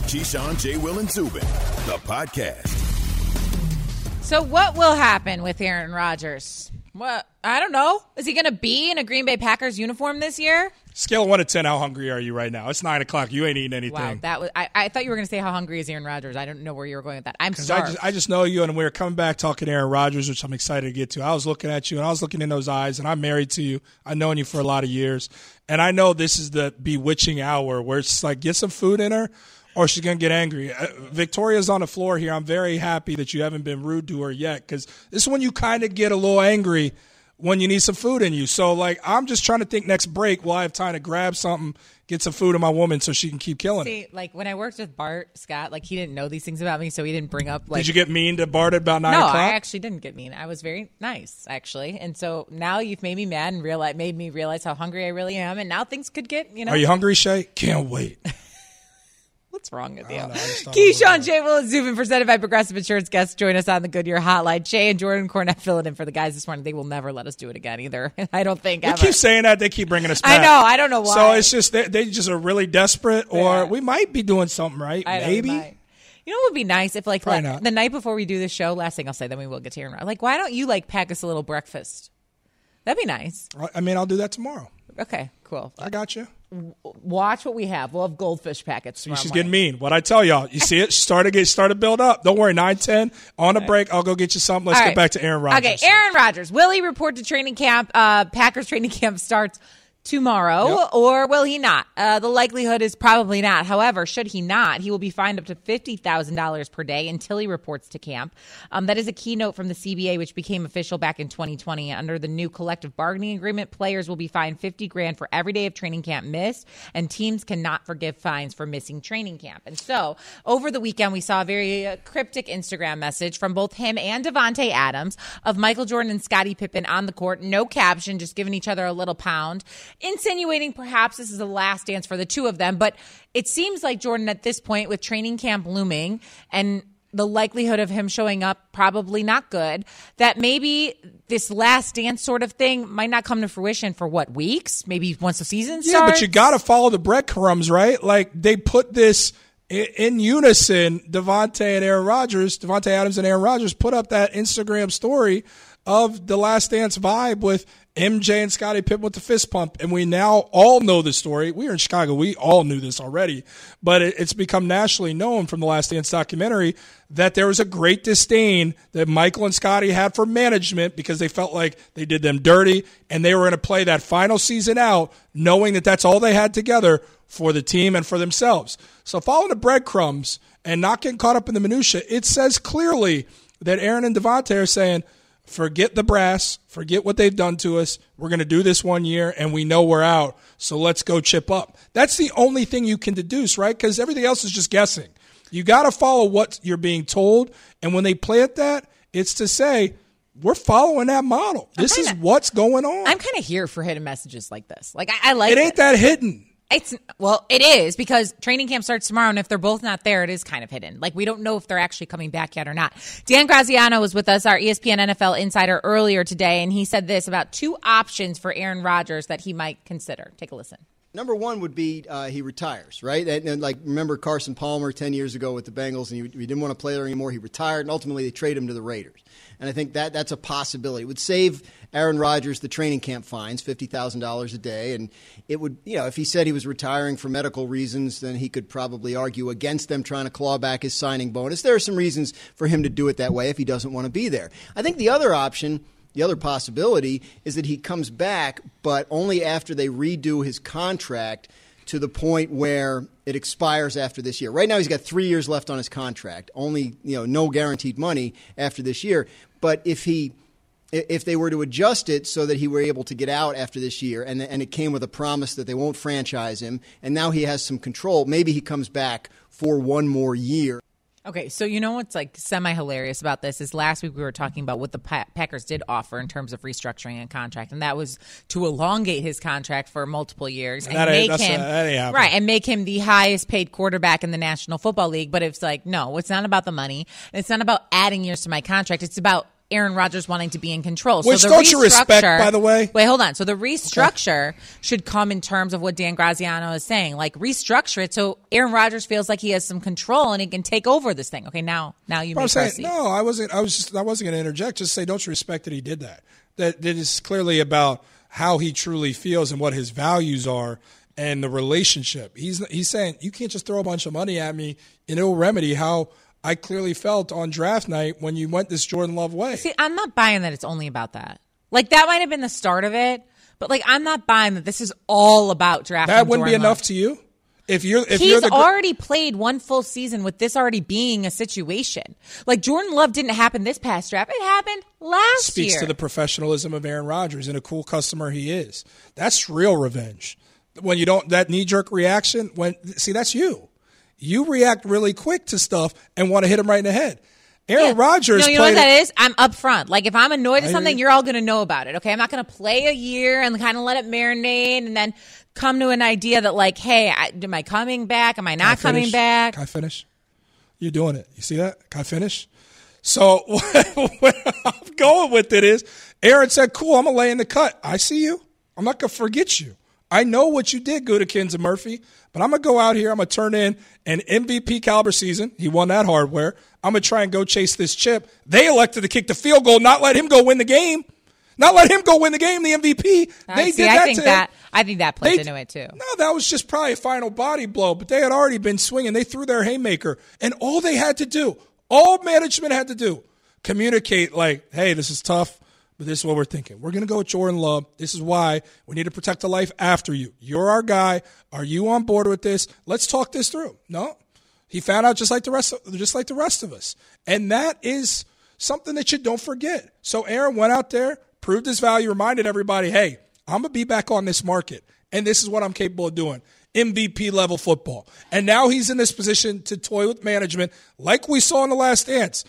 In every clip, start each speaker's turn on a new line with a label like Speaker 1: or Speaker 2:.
Speaker 1: Keyshawn, J. Will, and Zubin, the podcast.
Speaker 2: So what will happen with Aaron Rodgers? Well, I don't know. Is he going to be in a Green Bay Packers uniform this year?
Speaker 3: Scale of 1 to 10, how hungry are you right now? It's 9 o'clock. You ain't eating anything.
Speaker 2: Wow, that was. I thought you were going to say how hungry is Aaron Rodgers. I don't know where you were going with that. I'm starved.
Speaker 3: I just know you, and we're coming back talking Aaron Rodgers, which I'm excited to get to. I was looking at you, and I was looking in those eyes, and I'm married to you. I've known you for a lot of years, and I know this is the bewitching hour where it's like get some food in her, or she's going to get angry. Victoria's on the floor here. I'm very happy that you haven't been rude to her yet, because this is when you kind of get a little angry when you need some food in you. So, I'm just trying to think next break, will I have time to grab something, get some food in my woman so she can keep killing it?
Speaker 2: See, when I worked with Bart Scott, he didn't know these things about me, so he didn't bring up,
Speaker 3: Did you get mean to Bart at about 9 o'clock?
Speaker 2: No, I actually didn't get mean. I was very nice, actually. And so now you've made me mad and made me realize how hungry I really am, and now things could get,
Speaker 3: Are you hungry, Shay? Can't wait.
Speaker 2: What's wrong with you? Keyshawn, J. Will, and Zubin, presented by Progressive Insurance. Guests join us on the Goodyear Hotline. Shay and Jordan Cornette filling in for the guys this morning. They will never let us do it again either. I don't think ever.
Speaker 3: We keep saying that. They keep bringing us back.
Speaker 2: I know. I don't know why.
Speaker 3: So it's just they just are really desperate, or we might be doing something right. Maybe.
Speaker 2: You know what would be nice if the night before we do the show, last thing I'll say, then we will get to Aaron. Why don't you pack us a little breakfast? That'd be nice.
Speaker 3: I mean, I'll do that tomorrow.
Speaker 2: Okay, cool.
Speaker 3: I got you.
Speaker 2: Watch what we have. We'll have goldfish packets tomorrow.
Speaker 3: She's getting mean. What I tell y'all, you see it? Start to build up. Don't worry. 9:10 on a break. I'll go get you something. Let's get back to Aaron Rodgers.
Speaker 2: Okay, Aaron Rodgers. Will he report to training camp? Packers training camp starts tomorrow, or will he not? The likelihood is probably not. However, should he not, he will be fined up to $50,000 per day until he reports to camp. That is a keynote from the CBA, which became official back in 2020. Under the new collective bargaining agreement, players will be fined $50,000 for every day of training camp missed, and teams cannot forgive fines for missing training camp. And so, over the weekend, we saw a very cryptic Instagram message from both him and Davante Adams of Michael Jordan and Scottie Pippen on the court. No caption, just giving each other a little pound, insinuating perhaps this is the last dance for the two of them. But it seems like Jordan at this point, with training camp looming and the likelihood of him showing up probably not good, that maybe this last dance sort of thing might not come to fruition for weeks? Maybe once the season starts?
Speaker 3: Yeah, but you got to follow the breadcrumbs, right? They put this in unison. Davante Adams and Aaron Rodgers put up that Instagram story of the last dance vibe with MJ and Scottie Pippen with the fist pump. And we now all know the story. We are in Chicago. We all knew this already. But it's become nationally known from the Last Dance documentary that there was a great disdain that Michael and Scottie had for management because they felt like they did them dirty, and they were going to play that final season out knowing that that's all they had together for the team and for themselves. So following the breadcrumbs and not getting caught up in the minutia, it says clearly that Aaron and Davante are saying, forget the brass, forget what they've done to us. We're going to do this 1 year, and we know we're out, so let's go chip up. That's the only thing you can deduce, right? Because everything else is just guessing. You got to follow what you're being told, and when they plant that, it's to say, we're following that model. This is what's going on.
Speaker 2: I'm kind of here for hidden messages like this. I like
Speaker 3: it. Ain't that hidden?
Speaker 2: It is, because training camp starts tomorrow, and if they're both not there, it is kind of hidden. We don't know if they're actually coming back yet or not. Dan Graziano was with us, our ESPN NFL insider, earlier today, and he said this about two options for Aaron Rodgers that he might consider. Take a listen.
Speaker 4: Number one would be he retires, right? And remember Carson Palmer 10 years ago with the Bengals, and he didn't want to play there anymore. He retired, and ultimately they traded him to the Raiders. And I think that's a possibility. It would save Aaron Rodgers the training camp fines, $50,000 a day. And it would, if he said he was retiring for medical reasons, then he could probably argue against them trying to claw back his signing bonus. There are some reasons for him to do it that way if he doesn't want to be there. I think the other option, the other possibility, is that he comes back, but only after they redo his contract to the point where it expires after this year. Right now he's got 3 years left on his contract, only no guaranteed money after this year. But if they were to adjust it so that he were able to get out after this year, and it came with a promise that they won't franchise him, and now he has some control, maybe he comes back for one more year.
Speaker 2: Okay, so what's semi-hilarious about this is last week we were talking about what the Packers did offer in terms of restructuring a contract, and that was to elongate his contract for multiple years and make him the highest paid quarterback in the National Football League. But it's no, it's not about the money. It's not about adding years to my contract. It's about Aaron Rodgers wanting to be in control.
Speaker 3: Which
Speaker 2: so the
Speaker 3: don't you respect, by the way?
Speaker 2: Wait, hold on. So the restructure should come in terms of what Dan Graziano is saying. Like, restructure it so Aaron Rodgers feels like he has some control and he can take over this thing. Okay, now you may proceed.
Speaker 3: No, I wasn't going to interject. Just say, don't you respect that he did that? That is clearly about how he truly feels and what his values are and the relationship. He's saying, you can't just throw a bunch of money at me and it'll remedy how I clearly felt on draft night when you went this Jordan Love way.
Speaker 2: See, I'm not buying that it's only about that. Like, that might have been the start of it, but, like, I'm not buying that this is all about drafting
Speaker 3: That wouldn't
Speaker 2: Jordan
Speaker 3: be enough
Speaker 2: Love.
Speaker 3: to you?
Speaker 2: He's already played one full season with this already being a situation. Like, Jordan Love didn't happen this past draft. It happened last year.
Speaker 3: Speaks to the professionalism of Aaron Rodgers and a cool customer he is. That's real revenge. When you don't, that knee-jerk reaction, that's you. You react really quick to stuff and want to hit him right in the head. Aaron Rodgers.
Speaker 2: No, you know what that is? I'm upfront. Like, if I'm annoyed at something, you're all going to know about it, okay? I'm not going to play a year and kind of let it marinate and then come to an idea that, like, hey, am I coming back? Am I not coming back?
Speaker 3: Can I finish? You're doing it. You see that? Can I finish? So where I'm going with it is Aaron said, cool, I'm going to lay in the cut. I see you. I'm not going to forget you. I know what you did, Gutekunst and Murphy, but I'm going to go out here. I'm going to turn in an MVP caliber season. He won that hardware. I'm going to try and go chase this chip. They elected to kick the field goal, not let him go win the game. Not let him go win the game, the MVP. I
Speaker 2: think that plays into it, too.
Speaker 3: No, that was just probably a final body blow, but they had already been swinging. They threw their haymaker, and all they had to do, all management had to do, communicate like, hey, this is tough. But this is what we're thinking. We're going to go with Jordan Love. This is why we need to protect the life after you. You're our guy. Are you on board with this? Let's talk this through. No, he found out just like the rest of us, and that is something that you don't forget. So Aaron went out there, proved his value, reminded everybody, hey, I'm gonna be back on this market, and this is what I'm capable of doing. MVP level football, and now he's in this position to toy with management, like we saw in The Last Dance.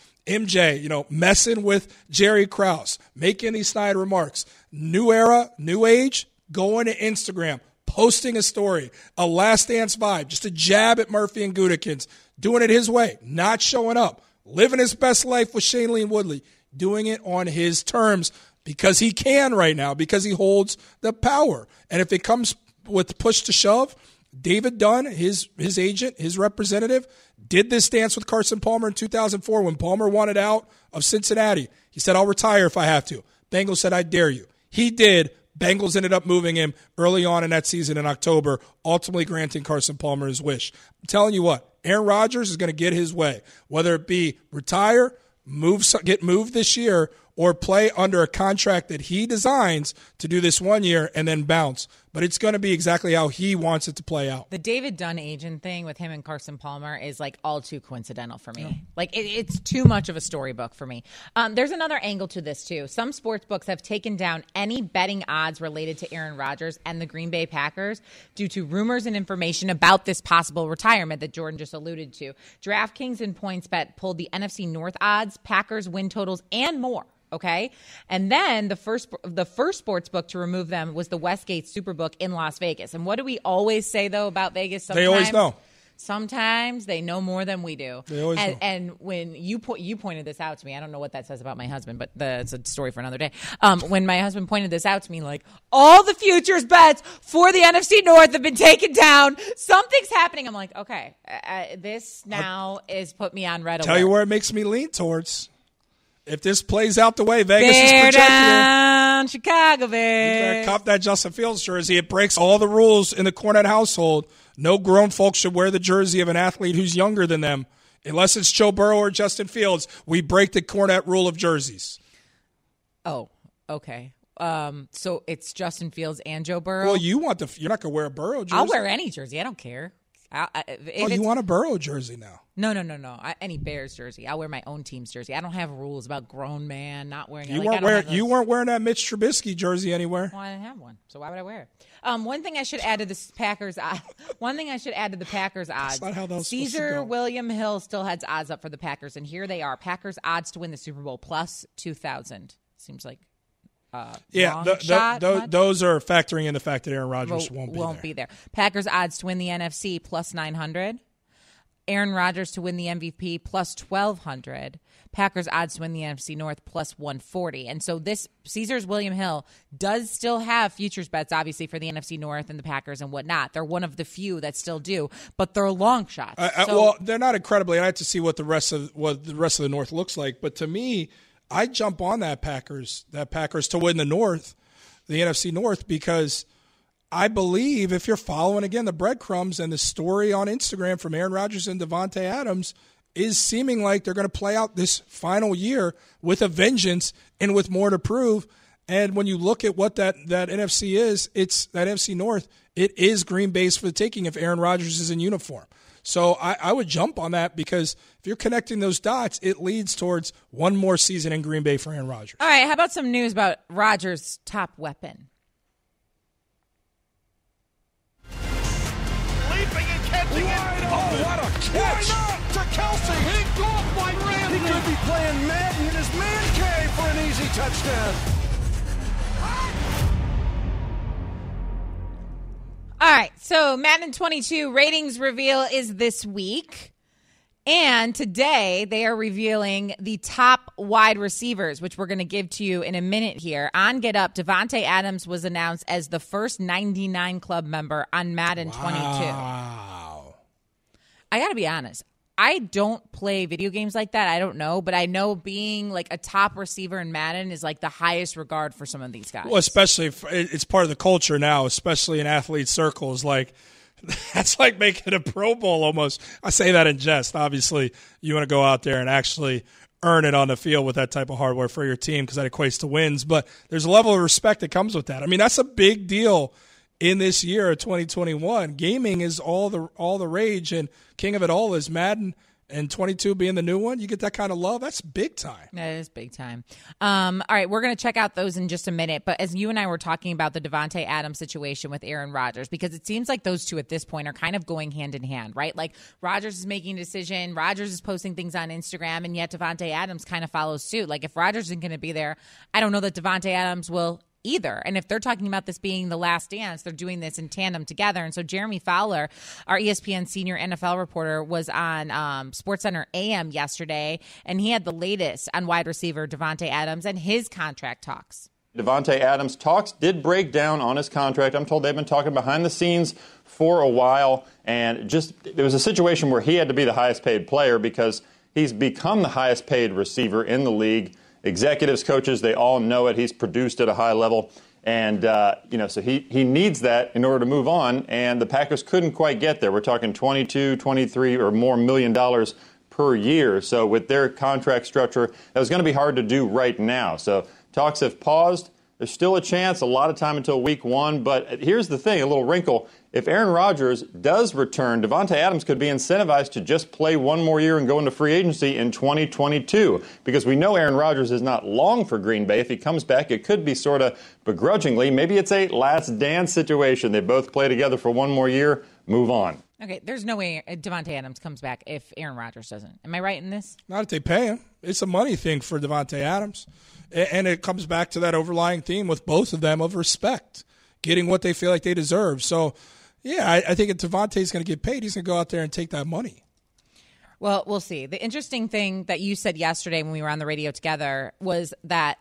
Speaker 3: MJ, messing with Jerry Krause, making these snide remarks. New era, new age, going to Instagram, posting a story, a Last Dance vibe, just a jab at Murphy and Gutekunst, doing it his way, not showing up, living his best life with Shailene Woodley, doing it on his terms because he can right now, because he holds the power. And if it comes with push to shove, David Dunn, his agent, his representative, did this dance with Carson Palmer in 2004 when Palmer wanted out of Cincinnati. He said, I'll retire if I have to. Bengals said, I dare you. He did. Bengals ended up moving him early on in that season in October, ultimately granting Carson Palmer his wish. I'm telling you what, Aaron Rodgers is going to get his way, whether it be retire, get moved this year, or play under a contract that he designs to do this 1 year and then bounce. But it's going to be exactly how he wants it to play out.
Speaker 2: The David Dunn agent thing with him and Carson Palmer is like all too coincidental for me. Yeah. Like it's too much of a storybook for me. There's another angle to this too. Some sports books have taken down any betting odds related to Aaron Rodgers and the Green Bay Packers due to rumors and information about this possible retirement that Jordan just alluded to. DraftKings and PointsBet pulled the NFC North odds, Packers win totals, and more. Okay. And then the first sports book to remove them was the Westgate Superbook in Las Vegas. And what do we always say, though, about Vegas? Sometimes,
Speaker 3: they always know.
Speaker 2: Sometimes they know more than we do.
Speaker 3: They always know.
Speaker 2: And when you pointed this out to me, I don't know what that says about my husband, but it's a story for another day. When my husband pointed this out to me, like, all the futures bets for the NFC North have been taken down. Something's happening. I'm like, okay, this now is put me on red alert.
Speaker 3: Tell you where it makes me lean towards. If this plays out the way Vegas is projecting
Speaker 2: down, Chicago Bears.
Speaker 3: You better cop that Justin Fields jersey. It breaks all the rules in the Cornette household. No grown folks should wear the jersey of an athlete who's younger than them. Unless it's Joe Burrow or Justin Fields, we break the Cornette rule of jerseys.
Speaker 2: Oh, okay. So it's Justin Fields and Joe Burrow?
Speaker 3: Well, you're not going to wear a Burrow jersey.
Speaker 2: I'll wear any jersey. I don't care.
Speaker 3: You want a Burrow jersey now?
Speaker 2: No. Any Bears jersey. I'll wear my own team's jersey. I don't have rules about grown man not wearing.
Speaker 3: You weren't wearing that Mitch Trubisky jersey anywhere.
Speaker 2: Well, I didn't have one, so why would I wear it? One thing I should add to the Packers. Odds.
Speaker 3: That's not how those
Speaker 2: Caesar William Hill still has odds up for the Packers, and here they are: Packers odds to win the Super Bowl plus 2,000. Seems like.
Speaker 3: Those are factoring in the fact that Aaron Rodgers won't be there.
Speaker 2: Packers odds to win the NFC plus 900. Aaron Rodgers to win the MVP plus 1,200. Packers odds to win the NFC North plus 140. And so this Caesars William Hill does still have futures bets, obviously, for the NFC North and the Packers and whatnot. They're one of the few that still do, but they're long shots.
Speaker 3: Well, they're not incredibly. I have to see what the rest of the North looks like. But to me, I jump on that Packers to win the North, the NFC North, because I believe if you're following, again, the breadcrumbs and the story on Instagram from Aaron Rodgers and Davante Adams is seeming like they're going to play out this final year with a vengeance and with more to prove. And when you look at what that NFC is, it's that NFC North, it is Green Bay's for the taking if Aaron Rodgers is in uniform. So I would jump on that because if you're connecting those dots, it leads towards one more season in Green Bay for Aaron Rodgers.
Speaker 2: All right, how about some news about Rodgers' top weapon?
Speaker 5: Leaping and catching it.
Speaker 6: Oh, what a catch!
Speaker 5: Why not? To Kelsey. Picked off by Ramsey.
Speaker 6: He could be playing Madden in his man cave for an easy touchdown.
Speaker 2: All right, so Madden 22 ratings reveal is this week. And today they are revealing the top wide receivers, which we're going to give to you in a minute here. On Get Up, Davante Adams was announced as the first 99 Club member on Madden 22.
Speaker 3: Wow.
Speaker 2: I got to be honest. I don't play video games like that. I don't know. But I know being like a top receiver in Madden is like the highest regard for some of these guys.
Speaker 3: Well, especially if it's part of the culture now, especially in athlete circles. Like, that's like making a Pro Bowl almost. I say that in jest. Obviously, you want to go out there and actually earn it on the field with that type of hardware for your team because that equates to wins. But there's a level of respect that comes with that. I mean, that's a big deal in this year of 2021. Gaming is all the rage, and king of it all is Madden. And 22 being the new one, you get that kind of love. That's big time.
Speaker 2: That is big time. All right, we're going to check out those in just a minute. But as you and I were talking about the Davante Adams situation with Aaron Rodgers, because it seems like those two at this point are kind of going hand in hand, right? Like Rodgers is making a decision, Rodgers is posting things on Instagram, and yet Davante Adams kind of follows suit. Like if Rodgers isn't going to be there, I don't know that Davante Adams will either. And if they're talking about this being the last dance, they're doing this in tandem together. And so Jeremy Fowler, our ESPN senior NFL reporter, was on SportsCenter AM yesterday, and he had the latest on wide receiver Davante Adams and his contract talks.
Speaker 7: Davante Adams' talks did break down on his contract. I'm told they've been talking behind the scenes for a while, and there was a situation where he had to be the highest paid player because he's become the highest paid receiver in the league. Executives, coaches, they all know it. He's produced at a high level. And, so he needs that in order to move on. And the Packers couldn't quite get there. We're talking $22, $23 or more $million per year. So with their contract structure, that was going to be hard to do right now. So talks have paused. There's still a chance, a lot of time until week one. But here's the thing, a little wrinkle. If Aaron Rodgers does return, Davante Adams could be incentivized to just play one more year and go into free agency in 2022. Because we know Aaron Rodgers is not long for Green Bay. If he comes back, it could be sort of begrudgingly. Maybe it's a last dance situation. They both play together for one more year, move on.
Speaker 2: Okay, there's no way Davante Adams comes back if Aaron Rodgers doesn't. Am I right in this?
Speaker 3: Not if they pay him. It's a money thing for Davante Adams. And it comes back to that overlying theme with both of them of respect, getting what they feel like they deserve. So, yeah, I think if Davante's going to get paid, he's going to go out there and take that money.
Speaker 2: Well, we'll see. The interesting thing that you said yesterday when we were on the radio together was that,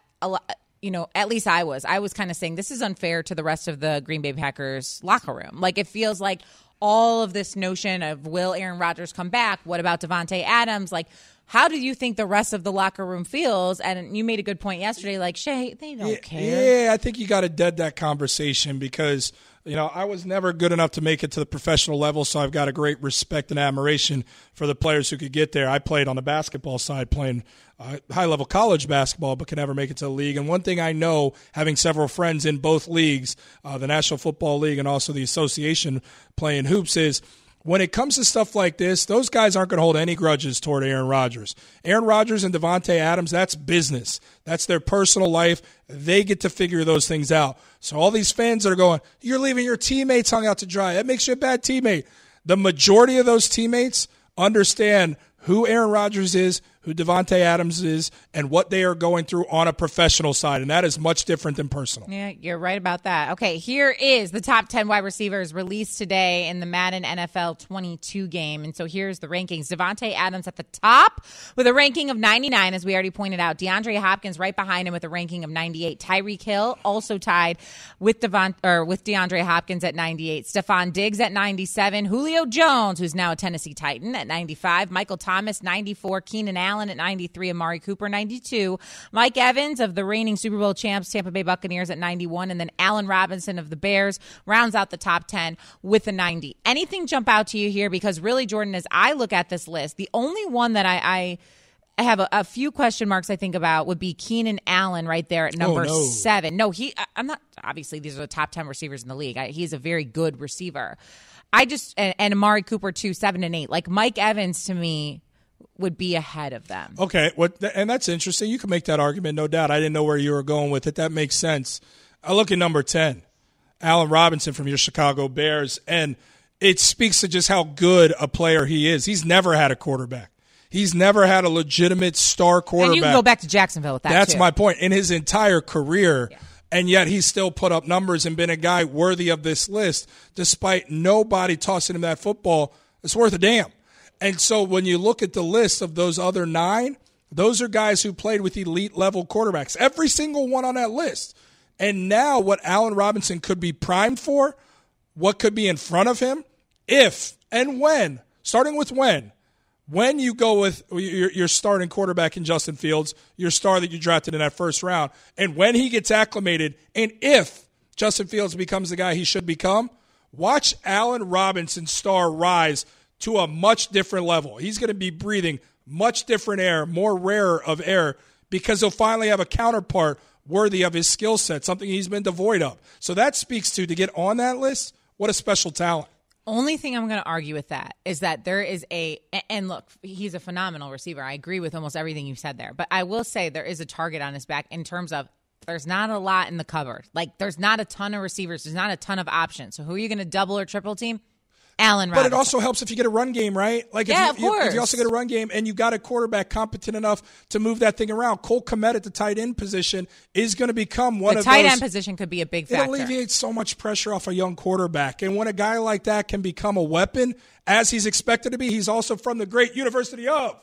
Speaker 2: at least I was kind of saying this is unfair to the rest of the Green Bay Packers locker room. Like, it feels like all of this notion of will Aaron Rodgers come back? What about Davante Adams? Like, how do you think the rest of the locker room feels? And you made a good point yesterday, like, Shay, they don't care.
Speaker 3: Yeah, I think you got to dead that conversation because, I was never good enough to make it to the professional level, so I've got a great respect and admiration for the players who could get there. I played on the basketball side, playing high-level college basketball, but could never make it to the league. And one thing I know, having several friends in both leagues, the National Football League and also the association playing hoops, is when it comes to stuff like this, those guys aren't going to hold any grudges toward Aaron Rodgers. Aaron Rodgers and Davante Adams, that's business. That's their personal life. They get to figure those things out. So all these fans that are going, you're leaving your teammates hung out to dry. That makes you a bad teammate. The majority of those teammates understand who Aaron Rodgers is, who Davante Adams is and what they are going through on a professional side, and that is much different than personal.
Speaker 2: Yeah, you're right about that. Okay, here is the top 10 wide receivers released today in the Madden NFL 22 game, and so here's the rankings. Davante Adams at the top with a ranking of 99, as we already pointed out. DeAndre Hopkins right behind him with a ranking of 98. Tyreek Hill also tied with DeAndre Hopkins at 98. Stephon Diggs at 97. Julio Jones, who's now a Tennessee Titan, at 95. Michael Thomas, 94. Keenan Allen at 93, Amari Cooper 92, Mike Evans of the reigning Super Bowl champs Tampa Bay Buccaneers at 91, and then Allen Robinson of the Bears rounds out the top 10 with a 90. Anything jump out to you here? Because really, Jordan, as I look at this list, the only one that I have a few question marks I think about would be Keenan Allen right there at number 7. No, I'm not. Obviously, these are the top 10 receivers in the league. He's a very good receiver. And Amari Cooper too, 7 and 8. Like Mike Evans to me would be ahead of them.
Speaker 3: Okay, and that's interesting. You can make that argument, no doubt. I didn't know where you were going with it. That makes sense. I look at number 10, Allen Robinson from your Chicago Bears, and it speaks to just how good a player he is. He's never had a quarterback. He's never had a legitimate star quarterback.
Speaker 2: And you can go back to Jacksonville with that,
Speaker 3: That's
Speaker 2: too.
Speaker 3: my point. In his entire career, and yet he's still put up numbers and been a guy worthy of this list, despite nobody tossing him that football. It's worth a damn. And so when you look at the list of those other 9, those are guys who played with elite-level quarterbacks. Every single one on that list. And now what Allen Robinson could be primed for, what could be in front of him, if and when, starting with when you go with your starting quarterback in Justin Fields, your star that you drafted in that first round, and when he gets acclimated, and if Justin Fields becomes the guy he should become, watch Allen Robinson's star rise to a much different level. He's going to be breathing much different air, more rarer of air, because he'll finally have a counterpart worthy of his skill set, something he's been devoid of. So that speaks to get on that list, what a special talent.
Speaker 2: Only thing I'm going to argue with that is that there is and look, he's a phenomenal receiver. I agree with almost everything you said there. But I will say there is a target on his back in terms of there's not a lot in the cupboard. Like, there's not a ton of receivers. There's not a ton of options. So who are you going to double or triple team? Allen Robinson.
Speaker 3: But it also helps if you get a run game, right? Like
Speaker 2: of course.
Speaker 3: If you also get a run game and you got a quarterback competent enough to move that thing around. Cole Kmet at the tight end position is going to become one of those. The
Speaker 2: tight end position could be a big factor.
Speaker 3: It alleviates so much pressure off a young quarterback. And when a guy like that can become a weapon, as he's expected to be, he's also from the great University of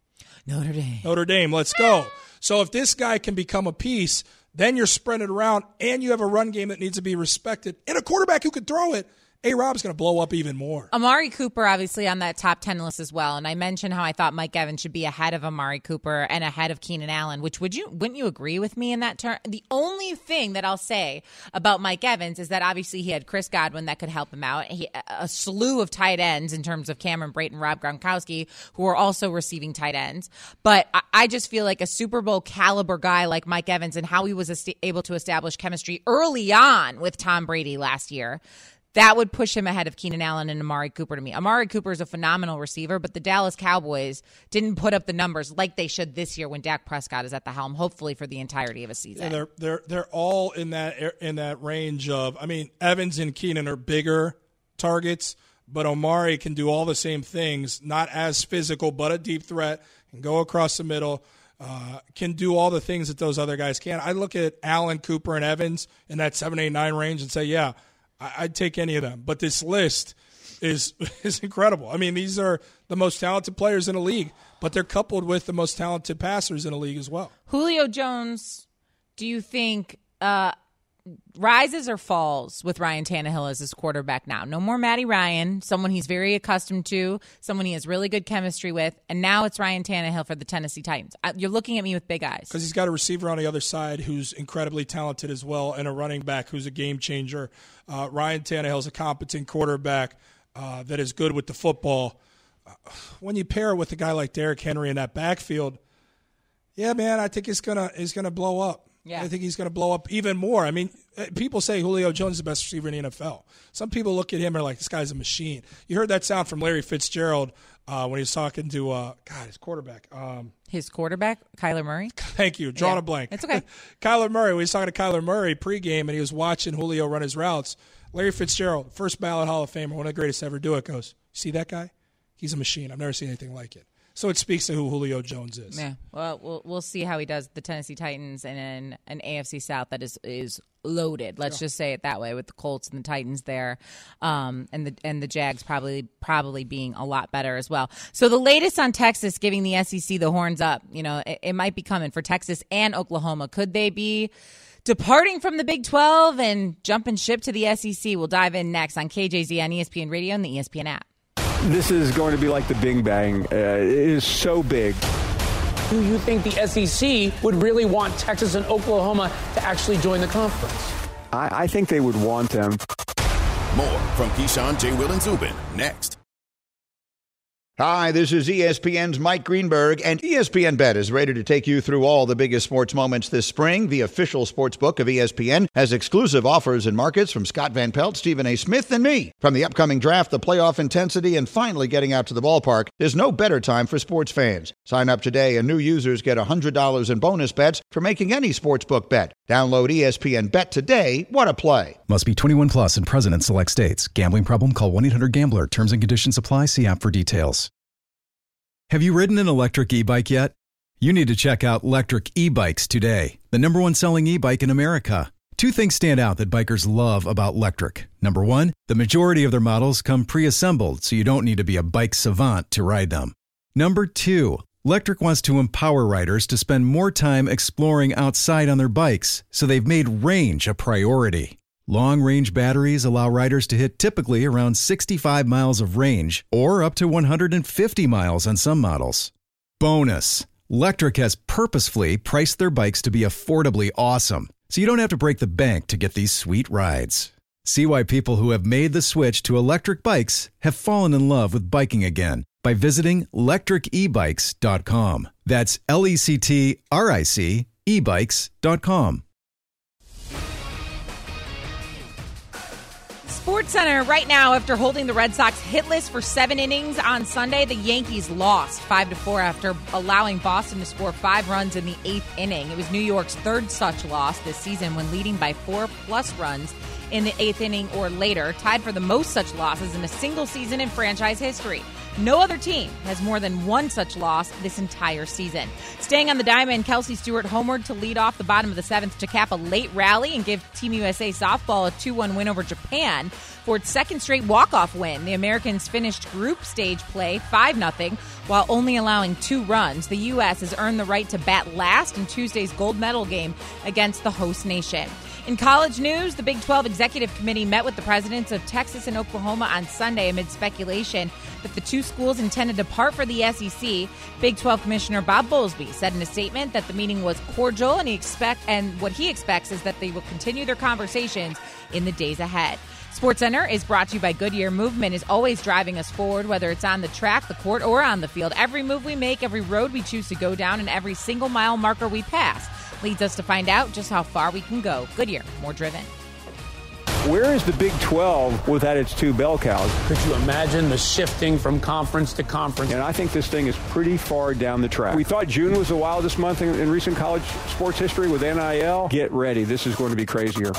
Speaker 2: Notre Dame.
Speaker 3: Notre Dame, let's go. So if this guy can become a piece, then you're spreading it around and you have a run game that needs to be respected. And a quarterback who could throw it, A-Rob's going to blow up even more.
Speaker 2: Amari Cooper, obviously, on that top 10 list as well. And I mentioned how I thought Mike Evans should be ahead of Amari Cooper and ahead of Keenan Allen, which wouldn't you agree with me in that term? The only thing that I'll say about Mike Evans is that obviously he had Chris Godwin that could help him out. A slew of tight ends in terms of Cameron Brate and Rob Gronkowski, who are also receiving tight ends. But I just feel like a Super Bowl caliber guy like Mike Evans and how he was able to establish chemistry early on with Tom Brady last year, that would push him ahead of Keenan Allen and Amari Cooper to me. Amari Cooper is a phenomenal receiver, but the Dallas Cowboys didn't put up the numbers like they should this year when Dak Prescott is at the helm, hopefully for the entirety of a season.
Speaker 3: Yeah, they're all in that range of, I mean, Evans and Keenan are bigger targets, but Amari can do all the same things, not as physical, but a deep threat, can go across the middle, can do all the things that those other guys can. I look at Allen, Cooper, and Evans in that 7, 8, 9 range and say, yeah, I'd take any of them. But this list is incredible. I mean, these are the most talented players in the league, but they're coupled with the most talented passers in the league as well.
Speaker 2: Julio Jones, do you think rises or falls with Ryan Tannehill as his quarterback now? No more Matty Ryan, someone he's very accustomed to, someone he has really good chemistry with, and now it's Ryan Tannehill for the Tennessee Titans. You're looking at me with big eyes.
Speaker 3: Because he's got a receiver on the other side who's incredibly talented as well, and a running back who's a game changer. Ryan Tannehill's a competent quarterback that is good with the football. When you pair it with a guy like Derrick Henry in that backfield, yeah, man, I think he's gonna blow up. Yeah. I think he's going to blow up even more. I mean, people say Julio Jones is the best receiver in the NFL. Some people look at him and are like, this guy's a machine. You heard that sound from Larry Fitzgerald when he was talking to, his quarterback.
Speaker 2: His quarterback, Kyler Murray?
Speaker 3: Thank you. Drawing a blank.
Speaker 2: It's okay.
Speaker 3: Kyler Murray. When he was talking to Kyler Murray pregame and he was watching Julio run his routes, Larry Fitzgerald, first ballot Hall of Famer, one of the greatest to ever do it, goes, see that guy? He's a machine. I've never seen anything like it. So it speaks to who Julio Jones is.
Speaker 2: Yeah. Well, we'll see how he does the Tennessee Titans in an AFC South that is loaded. Let's just say it that way, with the Colts and the Titans there, and the Jags probably being a lot better as well. So the latest on Texas giving the SEC the horns up. It might be coming for Texas and Oklahoma. Could they be departing from the Big 12 and jumping ship to the SEC? We'll dive in next on KJZ on ESPN Radio and the ESPN app.
Speaker 8: This is going to be like the Big Bang. It is so big.
Speaker 9: Do you think the SEC would really want Texas and Oklahoma to actually join the conference?
Speaker 8: I think they would want them.
Speaker 1: More from Keyshawn, J. Will, and Zubin next.
Speaker 10: Hi, this is ESPN's Mike Greenberg, and ESPN Bet is ready to take you through all the biggest sports moments this spring. The official sports book of ESPN has exclusive offers and markets from Scott Van Pelt, Stephen A. Smith, and me. From the upcoming draft, the playoff intensity, and finally getting out to the ballpark, there's no better time for sports fans. Sign up today, and new users get $100 in bonus bets for making any sportsbook bet. Download ESPN Bet today. What a play.
Speaker 11: Must be 21 plus and present in select states. Gambling problem? Call 1-800-GAMBLER. Terms and conditions apply. See app for details. Have you ridden an electric e-bike yet? You need to check out Lectric E-Bikes today, the #1 selling e-bike in America. Two things stand out that bikers love about Lectric. Number one, the majority of their models come pre-assembled, so you don't need to be a bike savant to ride them. Number two, Lectric wants to empower riders to spend more time exploring outside on their bikes, so they've made range a priority. Long-range batteries allow riders to hit typically around 65 miles of range or up to 150 miles on some models. Bonus, Lectric has purposefully priced their bikes to be affordably awesome, so you don't have to break the bank to get these sweet rides. See why people who have made the switch to electric bikes have fallen in love with biking again by visiting lectricebikes.com. That's LECTRIC ebikes.com.
Speaker 2: SportsCenter right now, after holding the Red Sox hitless for 7 innings on Sunday, the Yankees lost 5-4 after allowing Boston to score 5 runs in the 8th inning. It was New York's 3rd such loss this season when leading by 4+ runs in the 8th inning or later, tied for the most such losses in a single season in franchise history. No other team has more than 1 such loss this entire season. Staying on the diamond, Kelsey Stewart homered to lead off the bottom of the 7th to cap a late rally and give Team USA softball a 2-1 win over Japan for its 2nd straight walk-off win. The Americans finished group stage play 5-0 while only allowing 2 runs. The U.S. has earned the right to bat last in Tuesday's gold medal game against the host nation. In college news, the Big 12 Executive Committee met with the presidents of Texas and Oklahoma on Sunday amid speculation that the two schools intend to depart for the SEC. Big 12 Commissioner Bob Bowlesby said in a statement that the meeting was cordial, and what he expects is that they will continue their conversations in the days ahead. SportsCenter is brought to you by Goodyear. Movement is always driving us forward, whether it's on the track, the court, or on the field. Every move we make, every road we choose to go down, and every single mile marker we pass leads us to find out just how far we can go. Goodyear, more driven.
Speaker 8: Where is the Big 12 without its 2 bell cows?
Speaker 9: Could you imagine the shifting from conference to conference?
Speaker 8: And I think this thing is pretty far down the track. We thought June was the wildest month in recent college sports history with NIL. Get ready. This is going to be crazier.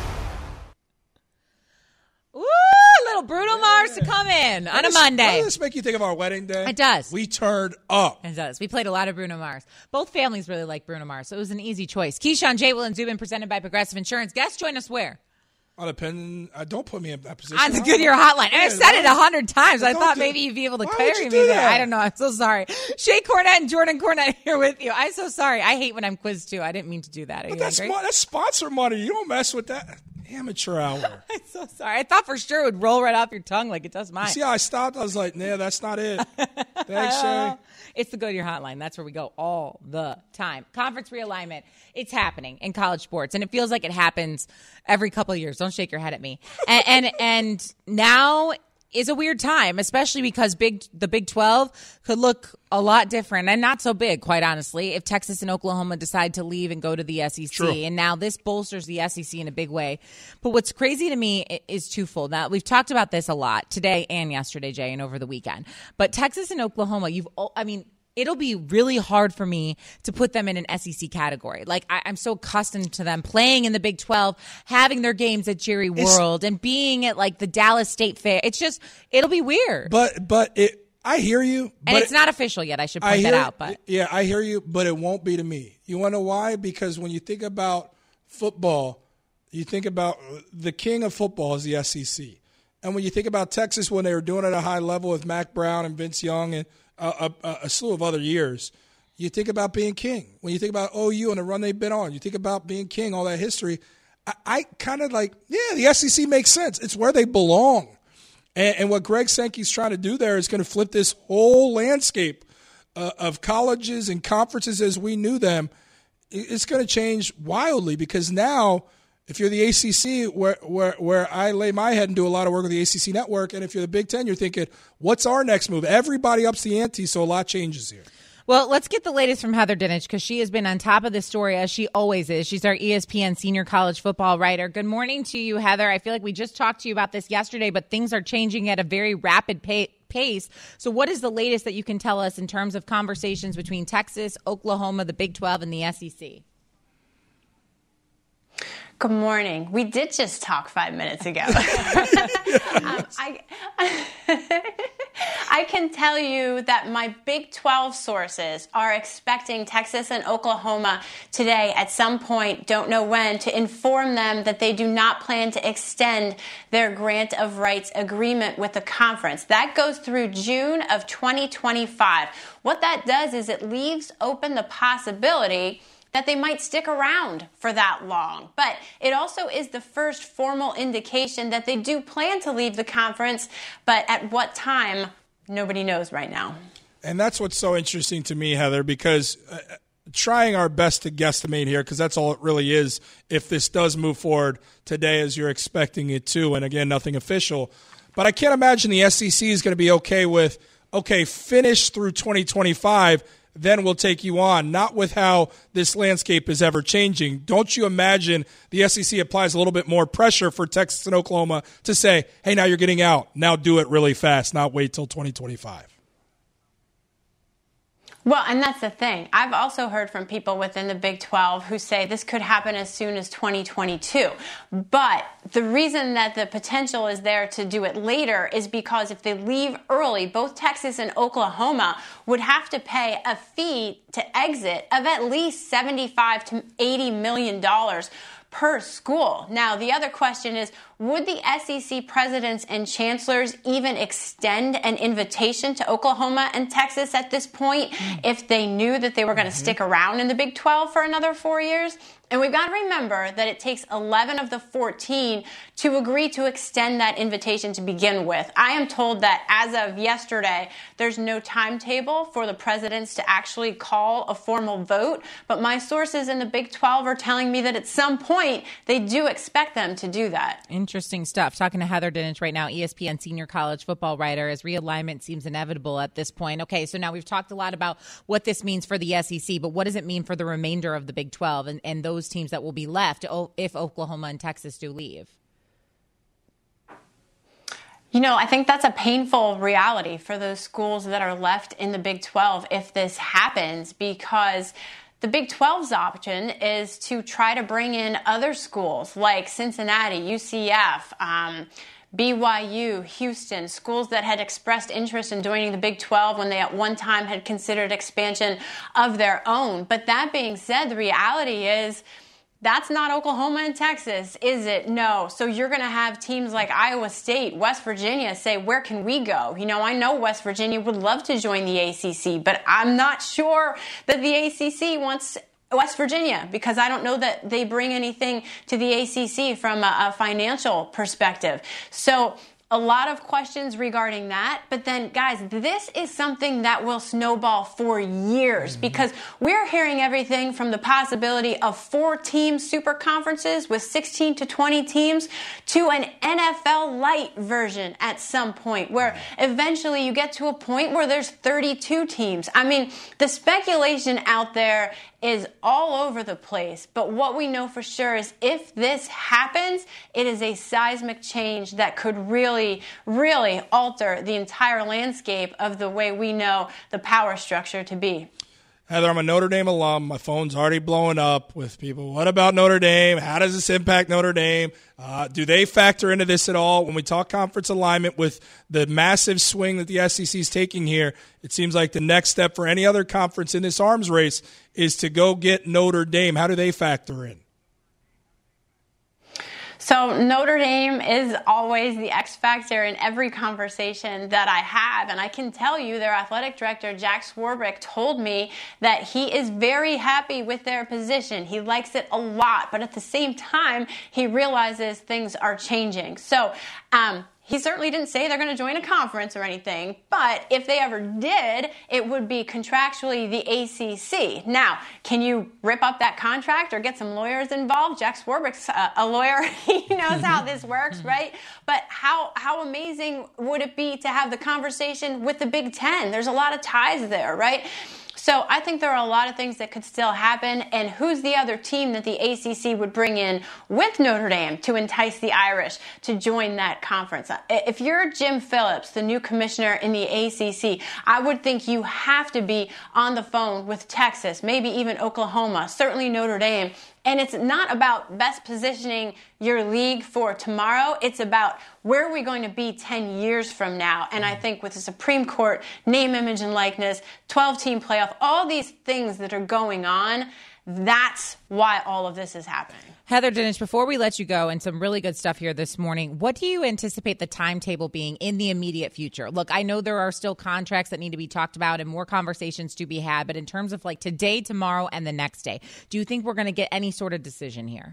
Speaker 2: Bruno Mars to come in on a Monday.
Speaker 3: Doesn't this make you think of our wedding day?
Speaker 2: It does.
Speaker 3: We turned up.
Speaker 2: It does. We played a lot of Bruno Mars. Both families really like Bruno Mars, so it was an easy choice. Keyshawn, J. Will, and Zubin, presented by Progressive Insurance. Guests join us where?
Speaker 3: On a pen. Don't put me in that position.
Speaker 2: On the Goodyear hotline. And I've said it 100 times. I thought maybe you'd be able to carry me there. I don't know. I'm so sorry. Shay Cornett and Jordan Cornett here with you. I'm so sorry. I hate when I'm quizzed, too. I didn't mean to do that. But
Speaker 3: that's sponsor money. You don't mess with that. Amateur hour.
Speaker 2: I'm so sorry. I thought for sure it would roll right off your tongue like it does mine.
Speaker 3: You see how I stopped? I was like, nah, that's not it. Thanks, Shay.
Speaker 2: It's the Goodyear Hotline. That's where we go all the time. Conference realignment. It's happening in college sports, and it feels like it happens every couple of years. Don't shake your head at me. And now is a weird time, especially because the Big 12 could look a lot different and not so big, quite honestly, if Texas and Oklahoma decide to leave and go to the SEC. True. And now this bolsters the SEC in a big way. But what's crazy to me is twofold. Now, we've talked about this a lot today and yesterday, Jay, and over the weekend. But Texas and Oklahoma, it'll be really hard for me to put them in an SEC category. Like, I'm so accustomed to them playing in the Big 12, having their games at Jerry World, and being at, like, the Dallas State Fair. It's just, it'll be weird.
Speaker 3: But I hear you.
Speaker 2: And it's not official yet. I should point that out. But
Speaker 3: yeah, I hear you, but it won't be to me. You want to know why? Because when you think about football, you think about the king of football is the SEC. And when you think about Texas, when they were doing it at a high level with Mac Brown and Vince Young and a slew of other years, you think about being king. When you think about OU and the run they've been on, you think about being king, all that history. I kind of like, the SEC makes sense. It's where they belong. And what Greg Sankey's trying to do there is going to flip this whole landscape of colleges and conferences as we knew them. It's going to change wildly because now – if you're the ACC, where I lay my head and do a lot of work with the ACC network, and if you're the Big Ten, you're thinking, what's our next move? Everybody ups the ante, so a lot changes here.
Speaker 2: Well, let's get the latest from Heather Dinich because she has been on top of this story as she always is. She's our ESPN senior college football writer. Good morning to you, Heather. I feel like we just talked to you about this yesterday, but things are changing at a very rapid pace. So what is the latest that you can tell us in terms of conversations between Texas, Oklahoma, the Big 12, and the SEC?
Speaker 12: Good morning. We did just talk 5 minutes ago. I can tell you that my Big 12 sources are expecting Texas and Oklahoma today at some point, don't know when, to inform them that they do not plan to extend their grant of rights agreement with the conference. That goes through June of 2025. What that does is it leaves open the possibility that they might stick around for that long. But it also is the first formal indication that they do plan to leave the conference, but at what time, nobody knows right now.
Speaker 3: And that's what's so interesting to me, Heather, because trying our best to guesstimate here, because that's all it really is, if this does move forward today as you're expecting it to, and again, nothing official. But I can't imagine the SEC is going to be okay with, finish through 2025, then we'll take you on, not with how this landscape is ever changing. Don't you imagine the SEC applies a little bit more pressure for Texas and Oklahoma to say, hey, now you're getting out. Now do it really fast, not wait till 2025.
Speaker 12: Well, and that's the thing. I've also heard from people within the Big 12 who say this could happen as soon as 2022. But the reason that the potential is there to do it later is because if they leave early, both Texas and Oklahoma would have to pay a fee to exit of at least $75 to $80 million per school. Now, the other question is, would the SEC presidents and chancellors even extend an invitation to Oklahoma and Texas at this point if they knew that they were going to stick around in the Big 12 for another 4 years? And we've got to remember that it takes 11 of the 14 to agree to extend that invitation to begin with. I am told that as of yesterday, there's no timetable for the presidents to actually call a formal vote. But my sources in the Big 12 are telling me that at some point they do expect them to do that.
Speaker 2: Interesting stuff. Talking to Heather Dinich right now, ESPN senior college football writer, as realignment seems inevitable at this point. Okay, so now we've talked a lot about what this means for the SEC, but what does it mean for the remainder of the Big 12 and those teams that will be left if Oklahoma and Texas do leave?
Speaker 12: You know, I think that's a painful reality for those schools that are left in the Big 12 if this happens, because the Big 12's option is to try to bring in other schools like Cincinnati, UCF, BYU, Houston, schools that had expressed interest in joining the Big 12 when they at one time had considered expansion of their own. But that being said, the reality is that's not Oklahoma and Texas, is it? No. So you're going to have teams like Iowa State, West Virginia say, where can we go? You know, I know West Virginia would love to join the ACC, but I'm not sure that the ACC wants West Virginia, because I don't know that they bring anything to the ACC from a financial perspective. So a lot of questions regarding that. But then, guys, this is something that will snowball for years, because we're hearing everything from the possibility of 4-team super conferences with 16 to 20 teams to an NFL light version at some point where eventually you get to a point where there's 32 teams. I mean, the speculation out there is all over the place. But what we know for sure is if this happens, it is a seismic change that could really, really alter the entire landscape of the way we know the power structure to be.
Speaker 3: Heather, I'm a Notre Dame alum. My phone's already blowing up with people. What about Notre Dame? How does this impact Notre Dame? Do they factor into this at all? When we talk conference alignment with the massive swing that the SEC is taking here, it seems like the next step for any other conference in this arms race is to go get Notre Dame. How do they factor in?
Speaker 12: So Notre Dame is always the X factor in every conversation that I have. And I can tell you their athletic director, Jack Swarbrick, told me that he is very happy with their position. He likes it a lot. But at the same time, he realizes things are changing. So he certainly didn't say they're going to join a conference or anything, but if they ever did, it would be contractually the ACC. Now, can you rip up that contract or get some lawyers involved? Jack Swarbrick's a lawyer. He knows how this works, right? But how amazing would it be to have the conversation with the Big Ten? There's a lot of ties there, right? So I think there are a lot of things that could still happen. And who's the other team that the ACC would bring in with Notre Dame to entice the Irish to join that conference? If you're Jim Phillips, the new commissioner in the ACC, I would think you have to be on the phone with Texas, maybe even Oklahoma, certainly Notre Dame. And it's not about best positioning your league for tomorrow. It's about where are we going to be 10 years from now. And I think with the Supreme Court, name, image, and likeness, 12-team playoff, all these things that are going on, that's why all of this is happening.
Speaker 2: Heather Dinich, before we let you go, and some really good stuff here this morning, what do you anticipate the timetable being in the immediate future? Look, I know there are still contracts that need to be talked about and more conversations to be had, but in terms of like today, tomorrow, and the next day, do you think we're going to get any sort of decision here?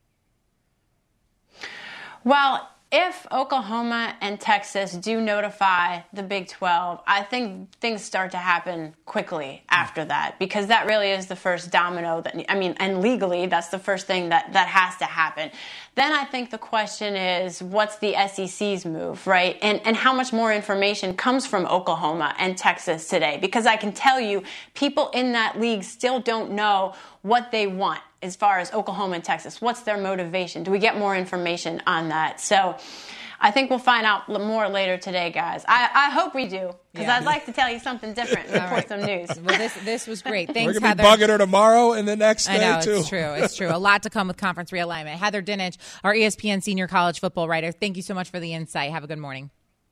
Speaker 12: Well, if Oklahoma and Texas do notify the Big 12, I think things start to happen quickly after that, because that really is the first domino and legally that's the first thing that has to happen. Then I think the question is, what's the SEC's move, right? And how much more information comes from Oklahoma and Texas today? Because I can tell you, people in that league still don't know what they want as far as Oklahoma and Texas. What's their motivation? Do we get more information on that? So I think we'll find out more later today, guys. I hope we do, because I'd like to tell you something different and report some news.
Speaker 2: Well, this was great. Thanks,
Speaker 3: We're going to
Speaker 2: Heather.
Speaker 3: be bugging her tomorrow and the next day,
Speaker 2: I know,
Speaker 3: too.
Speaker 2: it's true. It's true. A lot to come with conference realignment. Heather Dinich, our ESPN senior college football writer, thank you so much for the insight. Have a good morning.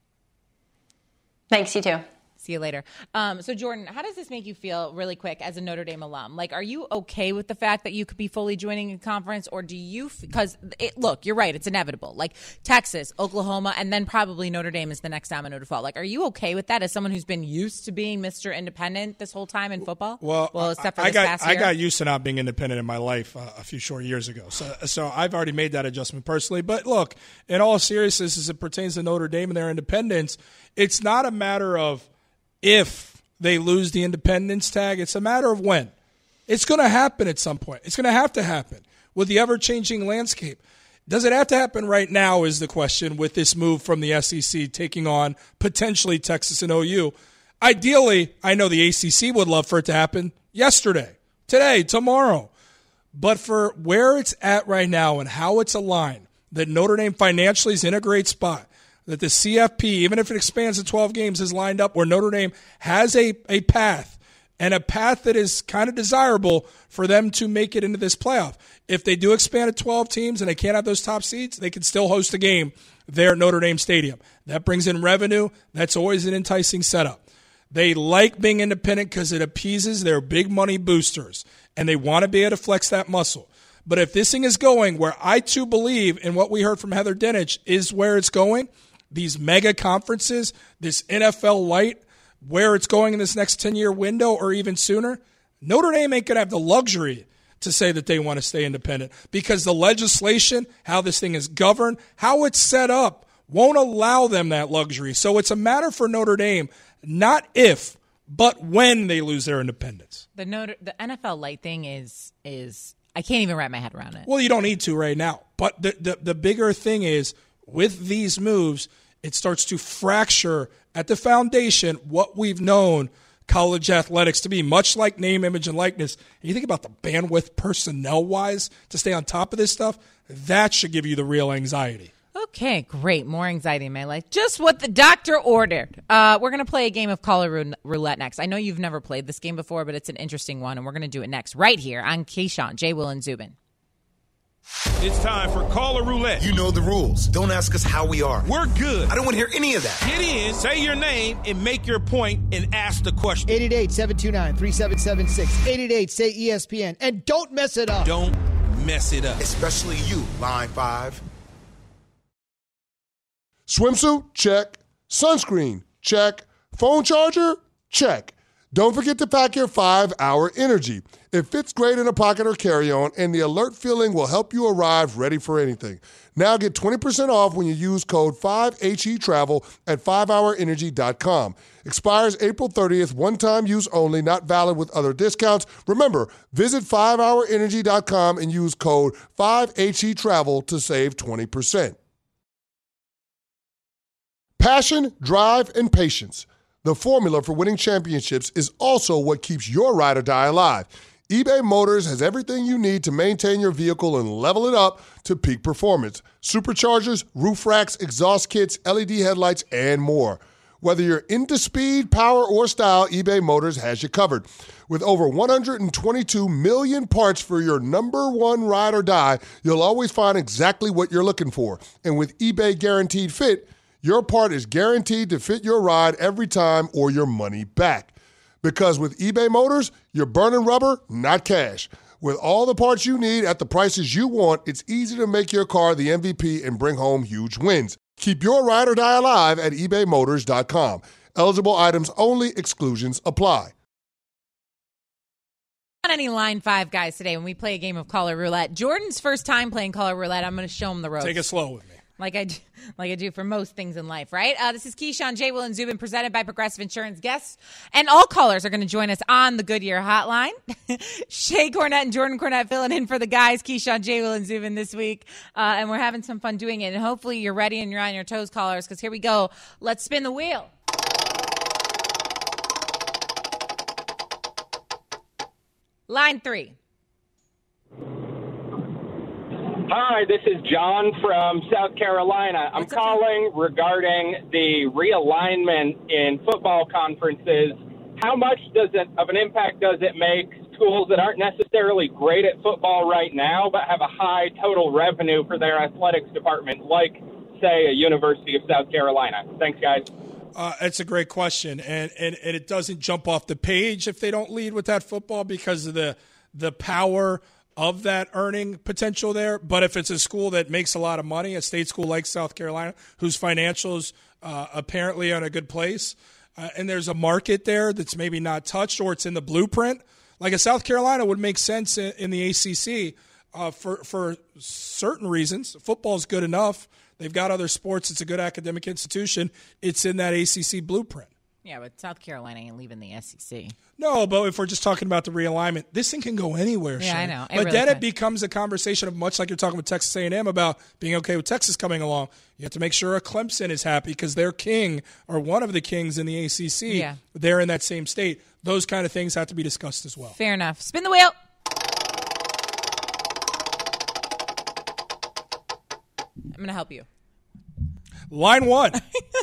Speaker 12: Thanks, you too.
Speaker 2: See you later. So, Jordan, how does this make you feel really quick as a Notre Dame alum? Like, are you okay with the fact that you could be fully joining a conference, or do you – because, look, you're right. It's inevitable. Like, Texas, Oklahoma, and then probably Notre Dame is the next domino to fall. Like, are you okay with that as someone who's been used to being Mr. Independent this whole time in football?
Speaker 3: Well,
Speaker 2: except for this past year?
Speaker 3: I got used to not being independent in my life a few short years ago. So I've already made that adjustment personally. But, look, in all seriousness, as it pertains to Notre Dame and their independence, it's not a matter of if they lose the independence tag, it's a matter of when. It's going to happen at some point. It's going to have to happen with the ever-changing landscape. Does it have to happen right now is the question with this move from the SEC taking on potentially Texas and OU. Ideally, I know the ACC would love for it to happen yesterday, today, tomorrow. But for where it's at right now and how it's aligned, that Notre Dame financially is in a great spot, that the CFP, even if it expands to 12 games, is lined up where Notre Dame has a path, and a path that is kind of desirable for them to make it into this playoff. If they do expand to 12 teams and they can't have those top seeds, they can still host a game there at Notre Dame Stadium. That brings in revenue. That's always an enticing setup. They like being independent because it appeases their big money boosters, and they want to be able to flex that muscle. But if this thing is going where I, too, believe in what we heard from Heather Dinich is where it's going, these mega conferences, this NFL light, where it's going in this next 10-year window or even sooner, Notre Dame ain't going to have the luxury to say that they want to stay independent, because the legislation, how this thing is governed, how it's set up, won't allow them that luxury. So it's a matter for Notre Dame, not if, but when they lose their independence.
Speaker 2: The NFL light thing is I can't even wrap my head around it.
Speaker 3: Well, you don't need to right now. But the bigger thing is, with these moves, it starts to fracture at the foundation what we've known college athletics to be, much like name, image, and likeness. And you think about the bandwidth personnel-wise to stay on top of this stuff, that should give you the real anxiety.
Speaker 2: Okay, great. More anxiety in my life. Just what the doctor ordered. We're going to play a game of Caller Roulette next. I know you've never played this game before, but it's an interesting one, and we're going to do it next right here on Keyshawn, J. Will, and Zubin.
Speaker 6: It's time for Caller Roulette.
Speaker 13: You know the rules. Don't ask us how we are.
Speaker 6: We're good.
Speaker 13: I don't want to hear any of that.
Speaker 6: Get in, say your name, and make your point and ask the question.
Speaker 14: 888-729-3776. 888-SAY-ESPN. And don't mess it up.
Speaker 6: Don't mess it up.
Speaker 13: Especially you, Line 5.
Speaker 15: Swimsuit? Check. Sunscreen? Check. Phone charger? Check. Don't forget to pack your 5-Hour Energy. It fits great in a pocket or carry-on, and the alert feeling will help you arrive ready for anything. Now get 20% off when you use code 5HETRAVEL at 5hourenergy.com. Expires April 30th, one-time use only, not valid with other discounts. Remember, visit 5hourenergy.com and use code 5HETRAVEL to save 20%. Passion, drive, and patience. The formula for winning championships is also what keeps your ride or die alive. eBay Motors has everything you need to maintain your vehicle and level it up to peak performance. Superchargers, roof racks, exhaust kits, LED headlights, and more. Whether you're into speed, power, or style, eBay Motors has you covered. With over 122 million parts for your number one ride or die, you'll always find exactly what you're looking for. And with eBay Guaranteed Fit, your part is guaranteed to fit your ride every time or your money back. Because with eBay Motors, you're burning rubber, not cash. With all the parts you need at the prices you want, it's easy to make your car the MVP and bring home huge wins. Keep your ride or die alive at ebaymotors.com. Eligible items only. Exclusions apply.
Speaker 2: Not any Line 5 guys today when we play a game of Caller Roulette. Jordan's first time playing Caller Roulette. I'm going to show him the ropes.
Speaker 3: Take it slow with me.
Speaker 2: Like I do for most things in life, right? This is Keyshawn, J. Will, and Zubin, presented by Progressive Insurance. Guests and all callers are going to join us on the Goodyear Hotline. Shay Cornett and Jordan Cornett filling in for the guys, Keyshawn, J. Will, and Zubin this week. And we're having some fun doing it. And hopefully you're ready and you're on your toes, callers, because here we go. Let's spin the wheel. Line 3.
Speaker 16: Hi, this is John from South Carolina. I'm calling regarding the realignment in football conferences. How much of an impact does it make schools that aren't necessarily great at football right now but have a high total revenue for their athletics department, like, say, a University of South Carolina? Thanks, guys.
Speaker 3: It's a great question, and it doesn't jump off the page if they don't lead with that football because of the power of that earning potential there. But if it's a school that makes a lot of money, a state school like South Carolina, whose financials apparently are in a good place, and there's a market there that's maybe not touched or it's in the blueprint, like a South Carolina would make sense in the ACC for certain reasons. Football is good enough. They've got other sports. It's a good academic institution. It's in that ACC blueprint.
Speaker 2: Yeah, but South Carolina ain't leaving the SEC.
Speaker 3: No, but if we're just talking about the realignment, this thing can go anywhere.
Speaker 2: Yeah,
Speaker 3: Shane.
Speaker 2: I know.
Speaker 3: But then it becomes a conversation of much like you're talking with Texas A&M about being okay with Texas coming along. You have to make sure a Clemson is happy because their king or one of the kings in the ACC,
Speaker 2: yeah,
Speaker 3: they're in that same state. Those kind of things have to be discussed as well.
Speaker 2: Fair enough. Spin the wheel. I'm going to help you.
Speaker 3: Line 1.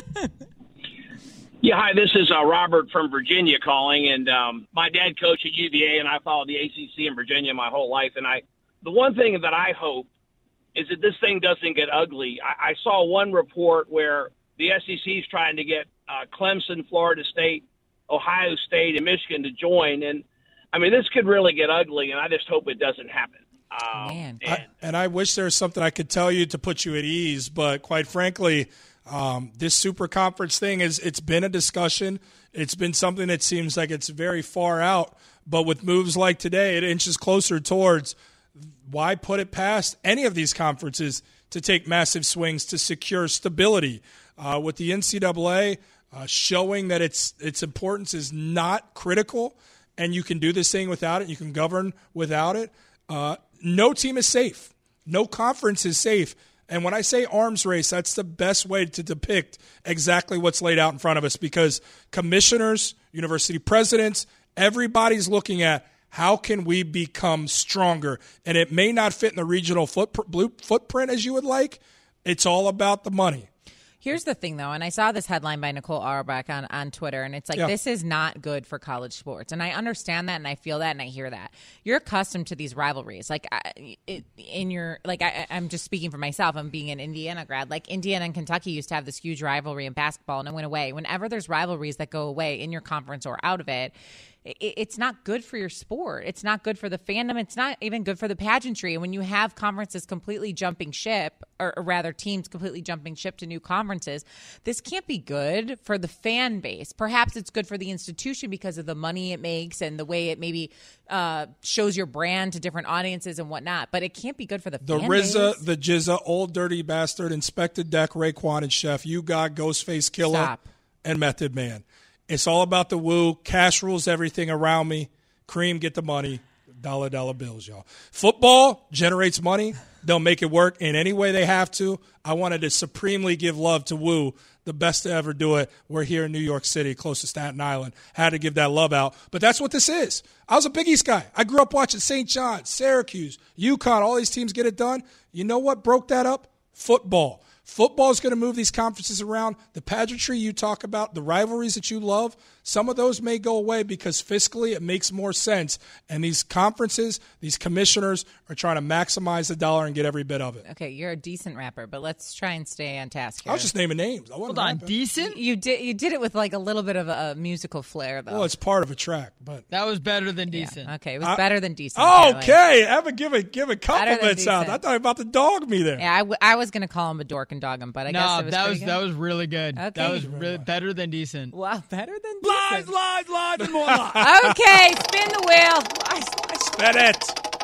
Speaker 17: Yeah, hi, this is Robert from Virginia calling, and my dad coached at UVA, and I followed the ACC in Virginia my whole life, and the one thing that I hope is that this thing doesn't get ugly. I saw one report where the SEC is trying to get Clemson, Florida State, Ohio State, and Michigan to join, and, I mean, this could really get ugly, and I just hope it doesn't happen.
Speaker 2: Man.
Speaker 3: And I wish there was something I could tell you to put you at ease, but quite frankly, this super conference thing it's been a discussion. It's been something that seems like it's very far out, but with moves like today, it inches closer towards why put it past any of these conferences to take massive swings to secure stability. With the NCAA showing that its importance is not critical and you can do this thing without it, you can govern without it, no team is safe. No conference is safe. And when I say arms race, that's the best way to depict exactly what's laid out in front of us because commissioners, university presidents, everybody's looking at how can we become stronger. And it may not fit in the regional footprint as you would like. It's all about the money.
Speaker 2: Here's the thing, though, and I saw this headline by Nicole Auerbach on Twitter, and it's like, this is not good for college sports. And I understand that, and I feel that, and I hear that. You're accustomed to these rivalries. Like, I'm just speaking for myself. I'm being an Indiana grad. Like, Indiana and Kentucky used to have this huge rivalry in basketball, and it went away. Whenever there's rivalries that go away in your conference or out of it, it's not good for your sport. It's not good for the fandom. It's not even good for the pageantry. And when you have conferences completely jumping ship, or rather teams completely jumping ship to new conferences, this can't be good for the fan base. Perhaps it's good for the institution because of the money it makes and the way it maybe shows your brand to different audiences and whatnot. But it can't be good for the fan base.
Speaker 3: The RZA, the Jizza, Old Dirty Bastard, Inspected Deck, Raekwon and Chef, You Got, Ghostface Killer, and Method Man. It's all about the woo. Cash rules everything around me. Cream, get the money. Dollar bills, y'all. Football generates money. They'll make it work in any way they have to. I wanted to supremely give love to Woo, the best to ever do it. We're here in New York City, close to Staten Island. Had to give that love out. But that's what this is. I was a Big East guy. I grew up watching St. John's, Syracuse, UConn, all these teams get it done. You know what broke that up? Football. Football is going to move these conferences around. The pageantry you talk about, the rivalries that you love, some of those may go away because fiscally it makes more sense. And these conferences, these commissioners are trying to maximize the dollar and get every bit of it.
Speaker 2: Okay, you're a decent rapper, but let's try and stay on task here.
Speaker 3: I was just naming names.
Speaker 18: Hold on, decent?
Speaker 2: You did it with like a little bit of a musical flair, though.
Speaker 3: Well, it's part of a track, but
Speaker 18: that was better than decent.
Speaker 2: Yeah, okay, it was better than decent.
Speaker 3: Okay, have a give compliments out. I thought you were about to dog me there.
Speaker 2: Yeah, I was going to call him a dork and dog him, but I guess it was
Speaker 18: that was really good.
Speaker 2: Okay.
Speaker 18: That was really better than decent.
Speaker 2: Wow, better than decent.
Speaker 18: Lies, and more lies.
Speaker 2: Okay, spin the wheel.
Speaker 3: Spin it.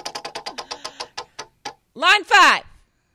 Speaker 2: Line 5.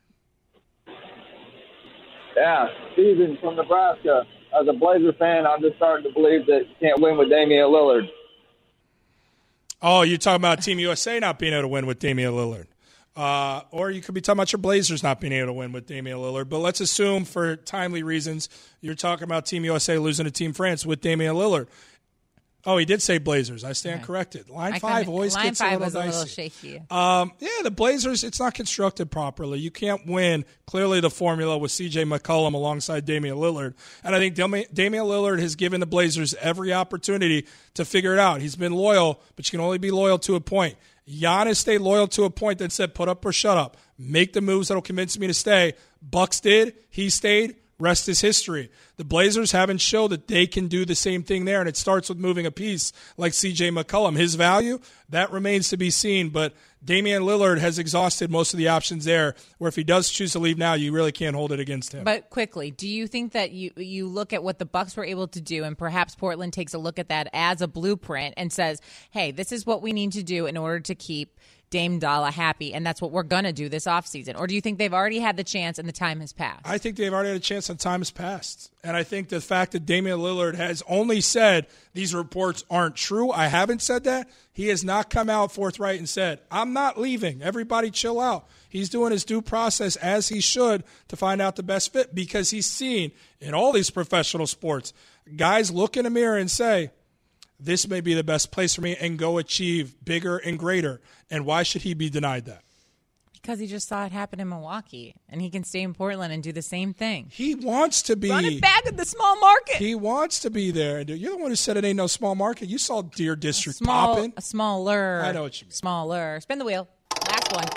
Speaker 19: Yeah, Steven from Nebraska. As a Blazer fan, I'm just starting to believe that you can't win with Damian Lillard.
Speaker 3: Oh, you're talking about Team USA not being able to win with Damian Lillard. Or you could be talking about your Blazers not being able to win with Damian Lillard. But let's assume for timely reasons you're talking about Team USA losing to Team France with Damian Lillard. Oh, he did say Blazers. I stand corrected. Line 5 always gets a little dicey.
Speaker 2: Line 5 was a little shaky.
Speaker 3: Yeah, the Blazers, it's not constructed properly. You can't win. Clearly the formula with C.J. McCollum alongside Damian Lillard. And I think Damian Lillard has given the Blazers every opportunity to figure it out. He's been loyal, but you can only be loyal to a point. Giannis stayed loyal to a point that said put up or shut up. Make the moves that will convince me to stay. Bucks did. He stayed. Rest is history. The Blazers haven't shown that they can do the same thing there, and it starts with moving a piece like C.J. McCollum. His value, that remains to be seen, but Damian Lillard has exhausted most of the options there, where if he does choose to leave now, you really can't hold it against him.
Speaker 2: But quickly, do you think that you look at what the Bucks were able to do, and perhaps Portland takes a look at that as a blueprint and says, hey, this is what we need to do in order to keep Dame Dalla happy, and that's what we're going to do this offseason? Or do you think they've already had the chance and the time has passed?
Speaker 3: I think they've already had a chance and time has passed. And I think the fact that Damian Lillard has only said these reports aren't true, I haven't said that. He has not come out forthright and said, I'm not leaving. Everybody chill out. He's doing his due process as he should to find out the best fit, because he's seen in all these professional sports, guys look in a mirror and say, this may be the best place for me, and go achieve bigger and greater. And why should he be denied that?
Speaker 2: Because he just saw it happen in Milwaukee, and he can stay in Portland and do the same thing.
Speaker 3: He wants to be.
Speaker 2: Run it back at the small market.
Speaker 3: He wants to be there. You're the one who said it ain't no small market. You saw Deer District popping.
Speaker 2: A smaller.
Speaker 3: I know what you mean.
Speaker 2: Smaller. Spin the wheel. Last one.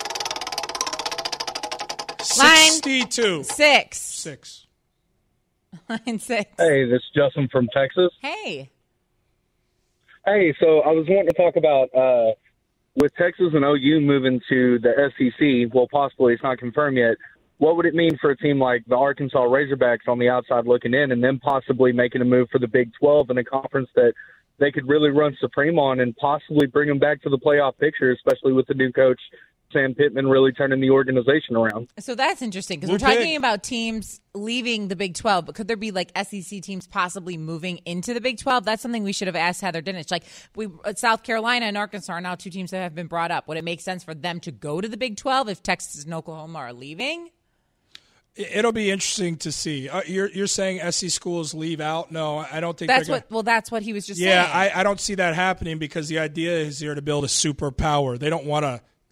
Speaker 3: 62.
Speaker 2: 6. Line 6.
Speaker 20: Hey, this is Justin from Texas.
Speaker 2: Hey,
Speaker 20: so I was wanting to talk about with Texas and OU moving to the SEC, well, possibly it's not confirmed yet, what would it mean for a team like the Arkansas Razorbacks on the outside looking in, and then possibly making a move for the Big 12 in a conference that they could really run supreme on and possibly bring them back to the playoff picture, especially with the new coach, Sam Pittman, really turning the organization around?
Speaker 2: So that's interesting, because we're talking about teams leaving the Big 12, but could there be like SEC teams possibly moving into the Big 12? That's something we should have asked Heather Dinich. Like, South Carolina and Arkansas are now two teams that have been brought up. Would it make sense for them to go to the Big 12 if Texas and Oklahoma are leaving?
Speaker 3: It'll be interesting to see. You're saying SEC schools leave out? No, I don't think
Speaker 2: that's what. Well, that's what he was just saying.
Speaker 3: Yeah, I don't see that happening, because the idea is here to build a superpower. They don't want to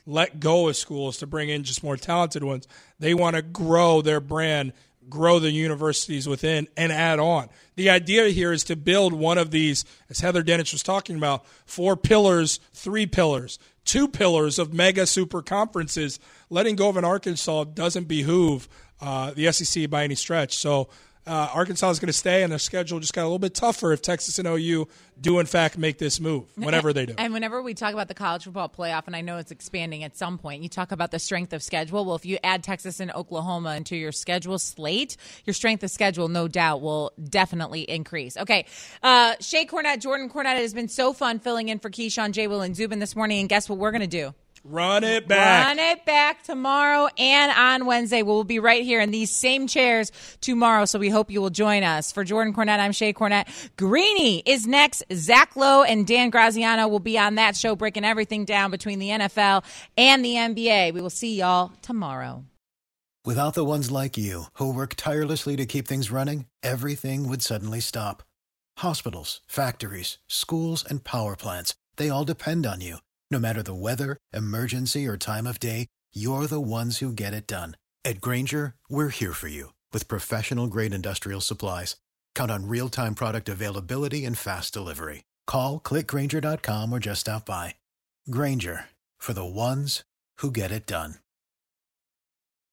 Speaker 3: let go of schools to bring in just more talented ones. They want to grow their brand, grow the universities within, and add on. The idea here is to build one of these, as Heather Dinich was talking about, 4 pillars, 3 pillars, 2 pillars of mega super conferences. Letting go of an Arkansas doesn't behoove the SEC by any stretch. So Arkansas is going to stay, and their schedule just got a little bit tougher if Texas and OU do, in fact, make this move, whenever they do.
Speaker 2: And whenever we talk about the college football playoff, and I know it's expanding at some point, you talk about the strength of schedule. Well, if you add Texas and Oklahoma into your schedule slate, your strength of schedule, no doubt, will definitely increase. Okay, Shea Cornette, Jordan Cornette, it has been so fun filling in for Keyshawn, J. Will, and Zubin this morning, and guess what we're going to do?
Speaker 3: Run it back.
Speaker 2: Run it back tomorrow and on Wednesday. We'll be right here in these same chairs tomorrow, so we hope you will join us. For Jordan Cornette, I'm Shea Cornette. Greeny is next. Zach Lowe and Dan Graziano will be on that show, breaking everything down between the NFL and the NBA. We will see y'all tomorrow.
Speaker 21: Without the ones like you, who work tirelessly to keep things running, everything would suddenly stop. Hospitals, factories, schools, and power plants, they all depend on you. No matter the weather, emergency, or time of day, you're the ones who get it done. At Grainger, we're here for you with professional-grade industrial supplies. Count on real-time product availability and fast delivery. Call, click Grainger.com, or just stop by. Grainger, for the ones who get it done.